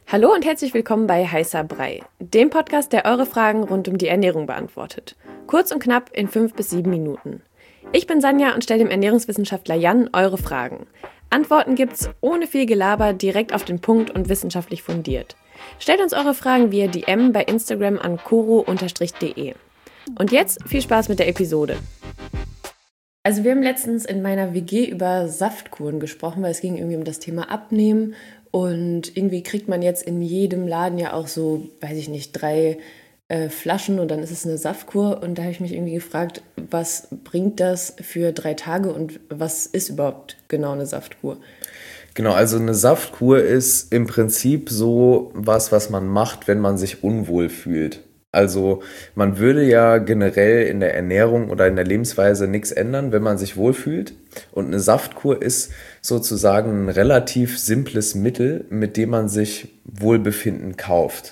Hallo und herzlich willkommen bei Heißer Brei, dem Podcast, der eure Fragen rund um die Ernährung beantwortet. Kurz und knapp in 5 bis 7 Minuten. Ich bin Sanja und stelle dem Ernährungswissenschaftler Jan eure Fragen. Antworten gibt's ohne viel Gelaber, direkt auf den Punkt und wissenschaftlich fundiert. Stellt uns eure Fragen via DM bei Instagram an koro_de. Und jetzt viel Spaß mit der Episode. Also wir haben letztens in meiner WG über Saftkuren gesprochen, weil es ging irgendwie um das Thema Abnehmen. Und irgendwie kriegt man jetzt in jedem Laden ja auch so, weiß ich nicht, 3 Flaschen und dann ist es eine Saftkur. Und da habe ich mich irgendwie gefragt, was bringt das für 3 Tage und was ist überhaupt genau eine Saftkur? Genau, also eine Saftkur ist im Prinzip so was man macht, wenn man sich unwohl fühlt. Also man würde ja generell in der Ernährung oder in der Lebensweise nichts ändern, wenn man sich wohlfühlt. Und eine Saftkur ist sozusagen ein relativ simples Mittel, mit dem man sich Wohlbefinden kauft.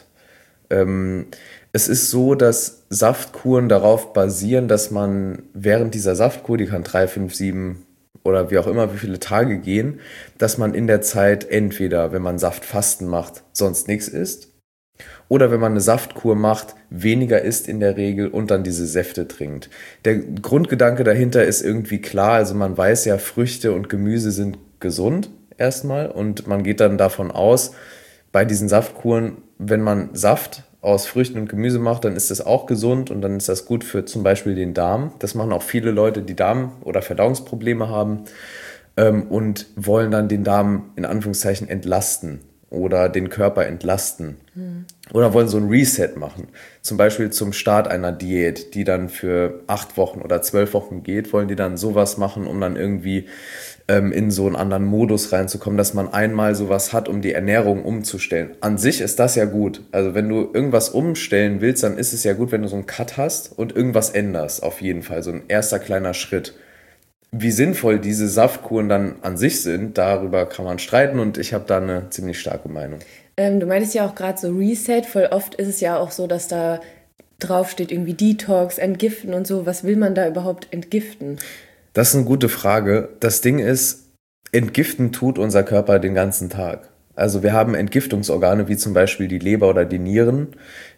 Es ist so, dass Saftkuren darauf basieren, dass man während dieser Saftkur, die kann 3, 5, 7 oder wie auch immer, wie viele Tage gehen, dass man in der Zeit entweder, wenn man Saftfasten macht, sonst nichts isst, oder wenn man eine Saftkur macht, weniger isst in der Regel und dann diese Säfte trinkt. Der Grundgedanke dahinter ist irgendwie klar, also man weiß ja, Früchte und Gemüse sind gesund erstmal und man geht dann davon aus, bei diesen Saftkuren, wenn man Saft aus Früchten und Gemüse macht, dann ist das auch gesund und dann ist das gut für zum Beispiel den Darm. Das machen auch viele Leute, die Darm- oder Verdauungsprobleme haben und wollen dann den Darm in Anführungszeichen entlasten oder den Körper entlasten. Oder wollen so ein Reset machen. Zum Beispiel zum Start einer Diät, die dann für 8 Wochen oder 12 Wochen geht, wollen die dann sowas machen, um dann irgendwie in so einen anderen Modus reinzukommen, dass man einmal sowas hat, um die Ernährung umzustellen. An sich ist das ja gut. Also wenn du irgendwas umstellen willst, dann ist es ja gut, wenn du so einen Cut hast und irgendwas änderst, auf jeden Fall. So ein erster kleiner Schritt. Wie sinnvoll diese Saftkuren dann an sich sind, darüber kann man streiten und ich habe da eine ziemlich starke Meinung. Du meintest ja auch gerade so Reset, voll oft ist es ja auch so, dass da drauf steht irgendwie Detox, Entgiften und so. Was will man da überhaupt entgiften? Das ist eine gute Frage. Das Ding ist, entgiften tut unser Körper den ganzen Tag. Also wir haben Entgiftungsorgane wie zum Beispiel die Leber oder die Nieren,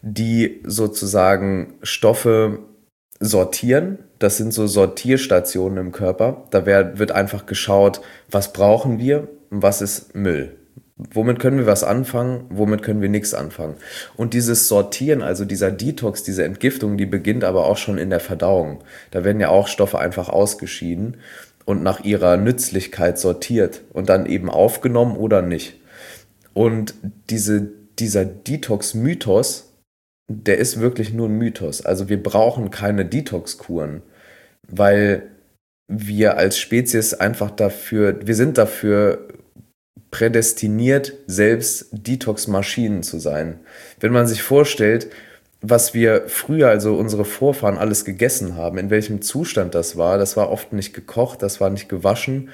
die sozusagen Stoffe sortieren. Das sind so Sortierstationen im Körper. Da wird einfach geschaut, was brauchen wir und was ist Müll. Womit können wir was anfangen, womit können wir nichts anfangen. Und dieses Sortieren, also dieser Detox, diese Entgiftung, die beginnt aber auch schon in der Verdauung. Da werden ja auch Stoffe einfach ausgeschieden und nach ihrer Nützlichkeit sortiert und dann eben aufgenommen oder nicht. Und dieser Detox-Mythos, der ist wirklich nur ein Mythos. Also wir brauchen keine Detox-Kuren, weil wir als Spezies wir sind dafür prädestiniert, selbst Detox-Maschinen zu sein. Wenn man sich vorstellt, was wir früher, also unsere Vorfahren, alles gegessen haben, in welchem Zustand das war oft nicht gekocht, das war nicht gewaschen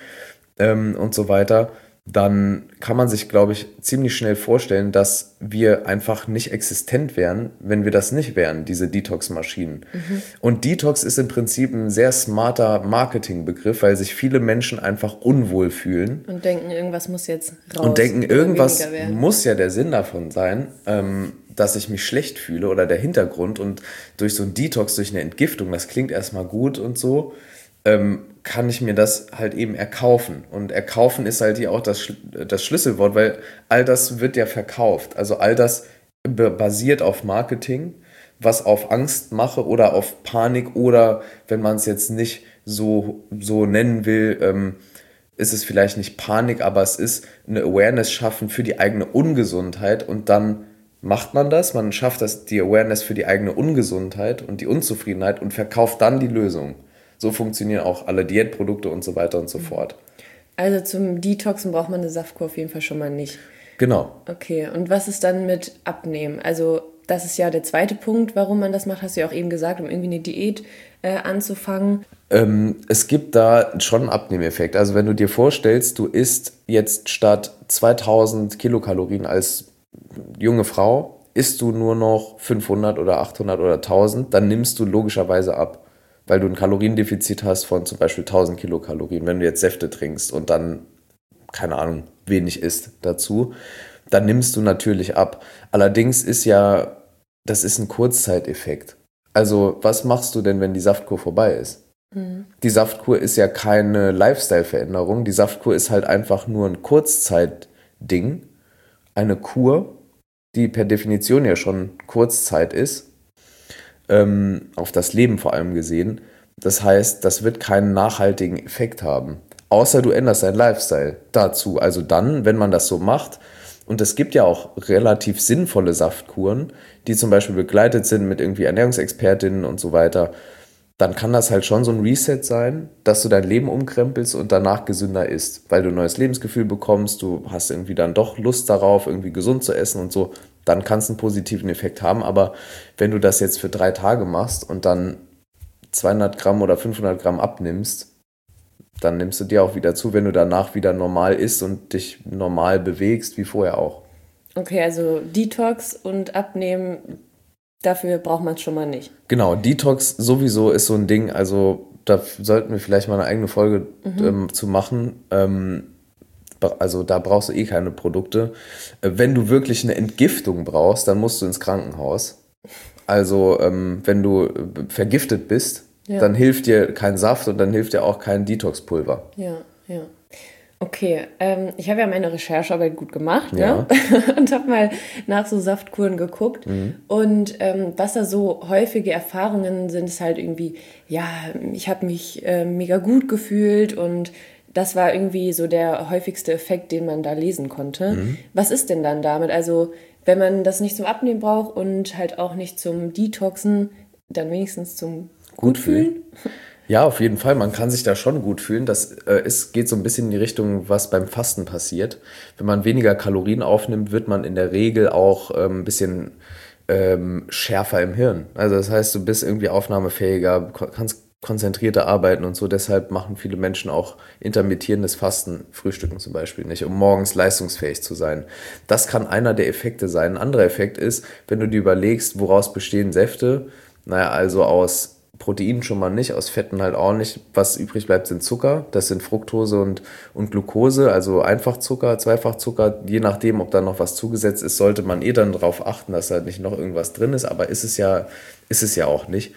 und so weiter, dann kann man sich, glaube ich, ziemlich schnell vorstellen, dass wir einfach nicht existent wären, wenn wir das nicht wären, diese Detox-Maschinen. Und Detox ist im Prinzip ein sehr smarter Marketingbegriff, weil sich viele Menschen einfach unwohl fühlen. Und denken, irgendwas muss jetzt raus. Und denken, oder irgendwas weniger werden. muss ja der Sinn davon sein, dass ich mich schlecht fühle oder der Hintergrund. Und durch so einen Detox, durch eine Entgiftung, das klingt erstmal gut und so, kann ich mir das halt eben erkaufen. Und erkaufen ist halt hier auch das Schlüsselwort, weil all das wird ja verkauft. Also all das basiert auf Marketing, was auf Angst mache oder auf Panik oder, wenn man es jetzt nicht so nennen will, ist es vielleicht nicht Panik, aber es ist eine Awareness schaffen für die eigene Ungesundheit und dann macht man das, man schafft die Awareness für die eigene Ungesundheit und die Unzufriedenheit und verkauft dann die Lösung. So funktionieren auch alle Diätprodukte und so weiter und so fort. Also zum Detoxen braucht man eine Saftkur auf jeden Fall schon mal nicht. Genau. Okay, und was ist dann mit Abnehmen? Also das ist ja der zweite Punkt, warum man das macht, hast du ja auch eben gesagt, um irgendwie eine Diät anzufangen. Es gibt da schon einen Abnehmeffekt. Also wenn du dir vorstellst, du isst jetzt statt 2000 Kilokalorien als junge Frau, isst du nur noch 500 oder 800 oder 1000, dann nimmst du logischerweise ab. Weil du ein Kaloriendefizit hast von zum Beispiel 1000 Kilokalorien, wenn du jetzt Säfte trinkst und dann, keine Ahnung, wenig isst dazu. dann nimmst du natürlich ab. Allerdings das ist ein Kurzzeiteffekt. Also was machst du denn, wenn die Saftkur vorbei ist? Die Saftkur ist ja keine Lifestyle-Veränderung. Die Saftkur ist halt einfach nur ein Kurzzeitding. Eine Kur, die per Definition ja schon Kurzzeit ist, auf das Leben vor allem gesehen. Das heißt, das wird keinen nachhaltigen Effekt haben. Außer du änderst deinen Lifestyle dazu. Also dann, wenn man das so macht, und es gibt ja auch relativ sinnvolle Saftkuren, die zum Beispiel begleitet sind mit irgendwie Ernährungsexpertinnen und so weiter, dann kann das halt schon so ein Reset sein, dass du dein Leben umkrempelst und danach gesünder isst, weil du ein neues Lebensgefühl bekommst, du hast irgendwie dann doch Lust darauf, irgendwie gesund zu essen und so, dann kann es einen positiven Effekt haben. Aber wenn du das jetzt für 3 Tage machst und dann 200 Gramm oder 500 Gramm abnimmst, dann nimmst du dir auch wieder zu, wenn du danach wieder normal isst und dich normal bewegst, wie vorher auch. Okay, also Detox und Abnehmen, dafür braucht man es schon mal nicht. Genau, Detox sowieso ist so ein Ding, also da sollten wir vielleicht mal eine eigene Folge zu machen. Also da brauchst du eh keine Produkte. Wenn du wirklich eine Entgiftung brauchst, dann musst du ins Krankenhaus. Also wenn du vergiftet bist, dann hilft dir kein Saft und dann hilft dir auch kein Detox-Pulver. Ja. Okay, ich habe ja meine Recherchearbeit gut gemacht, Ja. ne? Und habe mal nach so Saftkuren geguckt. Und was da so häufige Erfahrungen sind, ist halt irgendwie, ja, ich habe mich mega gut gefühlt und das war irgendwie so der häufigste Effekt, den man da lesen konnte. Was ist denn dann damit? Also wenn man das nicht zum Abnehmen braucht und halt auch nicht zum Detoxen, dann wenigstens zum Gutfühlen? Ja, auf jeden Fall. Man kann sich da schon gut fühlen. Es geht so ein bisschen in die Richtung, was beim Fasten passiert. Wenn man weniger Kalorien aufnimmt, wird man in der Regel auch ein bisschen schärfer im Hirn. Also das heißt, du bist irgendwie aufnahmefähiger, kannst konzentrierter arbeiten und so. Deshalb machen viele Menschen auch intermittierendes Fasten, Frühstücken zum Beispiel nicht, um morgens leistungsfähig zu sein. Das kann einer der Effekte sein. Ein anderer Effekt ist, wenn du dir überlegst, woraus bestehen Säfte. Naja, also aus Proteinen schon mal nicht, aus Fetten halt auch nicht. Was übrig bleibt, sind Zucker. Das sind Fructose und Glucose, also Einfachzucker, Zweifachzucker. Je nachdem, ob da noch was zugesetzt ist, sollte man dann darauf achten, dass da nicht noch irgendwas drin ist. Aber ist es ja auch nicht.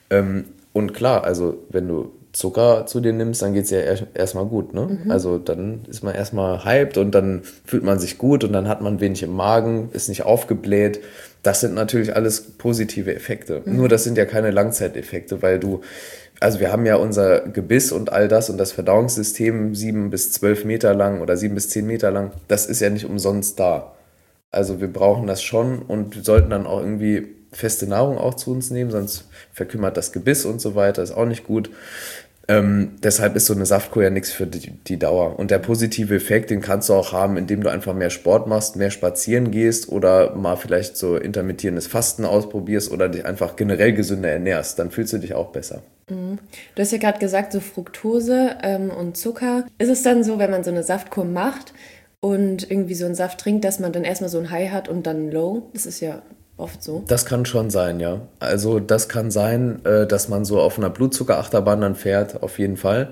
Und klar, also wenn du Zucker zu dir nimmst, dann geht es ja erstmal gut, ne? Also dann ist man erstmal hyped und dann fühlt man sich gut und dann hat man wenig im Magen, ist nicht aufgebläht. Das sind natürlich alles positive Effekte. Nur das sind ja keine Langzeiteffekte, weil also wir haben ja unser Gebiss und all das und das Verdauungssystem 7 bis 12 Meter lang oder 7 bis 10 Meter lang, das ist ja nicht umsonst da. Also wir brauchen das schon und wir sollten dann auch irgendwie feste Nahrung auch zu uns nehmen, sonst verkümmert das Gebiss und so weiter, ist auch nicht gut. Deshalb ist so eine Saftkur ja nichts für die Dauer. Und der positive Effekt, den kannst du auch haben, indem du einfach mehr Sport machst, mehr spazieren gehst oder mal vielleicht so intermittierendes Fasten ausprobierst oder dich einfach generell gesünder ernährst. Dann fühlst du dich auch besser. Du hast ja gerade gesagt, so Fructose und Zucker. Ist es dann so, wenn man so eine Saftkur macht und irgendwie so einen Saft trinkt, dass man dann erstmal so ein High hat und dann ein Low? Das ist ja oft so. Das kann schon sein, ja. Also das kann sein, dass man so auf einer Blutzuckerachterbahn dann fährt, auf jeden Fall.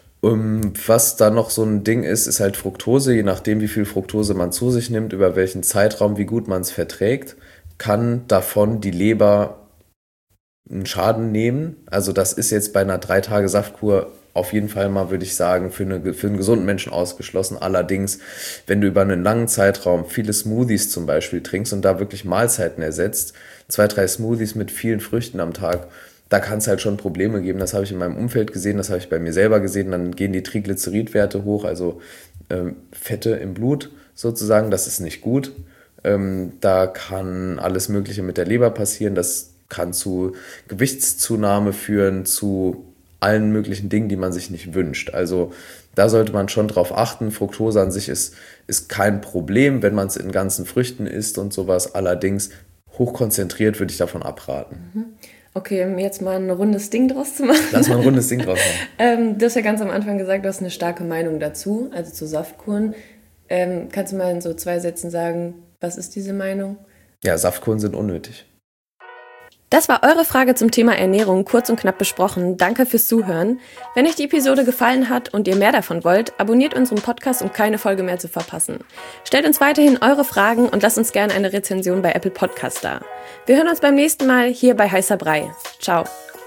Was da noch so ein Ding ist, ist halt Fructose. Je nachdem, wie viel Fructose man zu sich nimmt, über welchen Zeitraum, wie gut man es verträgt, kann davon die Leber einen Schaden nehmen. Also das ist jetzt bei einer 3-Tage-Saftkur auf jeden Fall mal, würde ich sagen, für einen gesunden Menschen ausgeschlossen. Allerdings, wenn du über einen langen Zeitraum viele Smoothies zum Beispiel trinkst und da wirklich Mahlzeiten ersetzt, 2, 3 Smoothies mit vielen Früchten am Tag, da kann es halt schon Probleme geben. Das habe ich in meinem Umfeld gesehen, das habe ich bei mir selber gesehen. Dann gehen die Triglyceridwerte hoch, also Fette im Blut sozusagen. Das ist nicht gut. Da kann alles Mögliche mit der Leber passieren. Das kann zu Gewichtszunahme führen, zu allen möglichen Dingen, die man sich nicht wünscht. Also da sollte man schon drauf achten. Fructose an sich ist kein Problem, wenn man es in ganzen Früchten isst und sowas. Allerdings hochkonzentriert würde ich davon abraten. Okay, um jetzt mal ein rundes Ding draus zu machen. Lass mal ein rundes Ding draus machen. Du hast ja ganz am Anfang gesagt, du hast eine starke Meinung dazu, also zu Saftkuren. Kannst du mal in so 2 Sätzen sagen, was ist diese Meinung? Ja, Saftkuren sind unnötig. Das war eure Frage zum Thema Ernährung, kurz und knapp besprochen. Danke fürs Zuhören. Wenn euch die Episode gefallen hat und ihr mehr davon wollt, abonniert unseren Podcast, um keine Folge mehr zu verpassen. Stellt uns weiterhin eure Fragen und lasst uns gerne eine Rezension bei Apple Podcast da. Wir hören uns beim nächsten Mal hier bei Heißer Brei. Ciao.